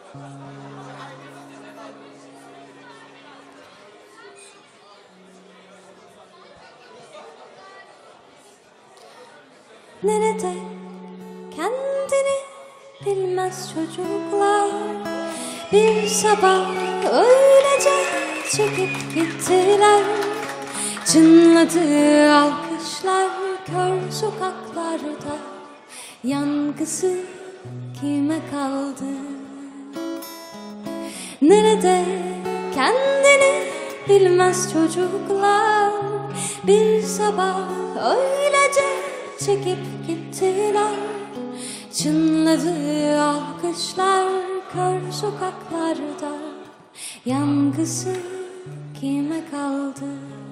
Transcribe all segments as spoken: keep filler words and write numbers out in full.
Nerede kendini bilmez çocuklar, bir sabah öylece çekip gittiler. Çınladı alkışlar kör sokaklarda, yankısı kime kaldı? Nerede kendini bilmez çocuklar, bir sabah öylece çekip gittiler. Çınladı alkışlar kör sokaklarda, yankısı kime kaldı?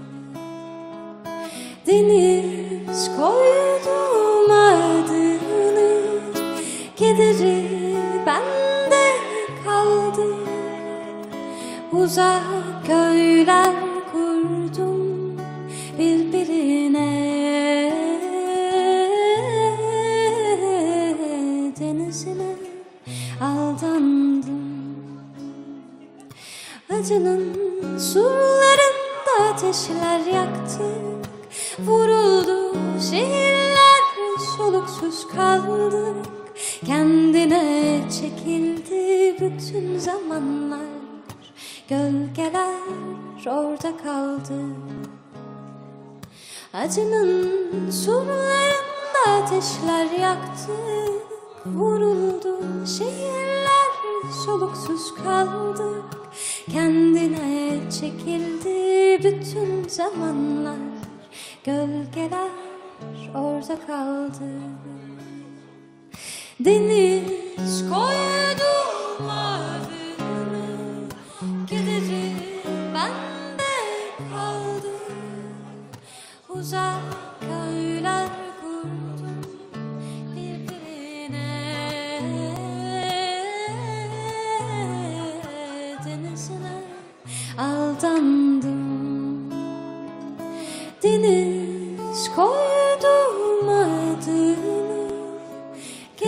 Deniz koydum adını, kederi bende kaldı. Uzak köyler kurdum birbirine, denizine aldandım. Acının surlarında ateşler yaktık, vuruldu şehirler, soluksuz kaldık. Kendine çekildi bütün zamanlar, gölgeler orada kaldı. Acının surlarında ateşler yaktık, vuruldu şehirler, soluksuz kaldık. Kendine çekildi bütün zamanlar, gölgeler orada kaldı. Deniz koydum adını, kederi bende kaldı. Uzak köyler kurdum birbirine, denizine aldandım. Deniz koydum adını,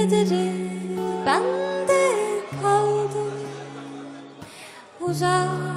kederi bende kaldı. Uzak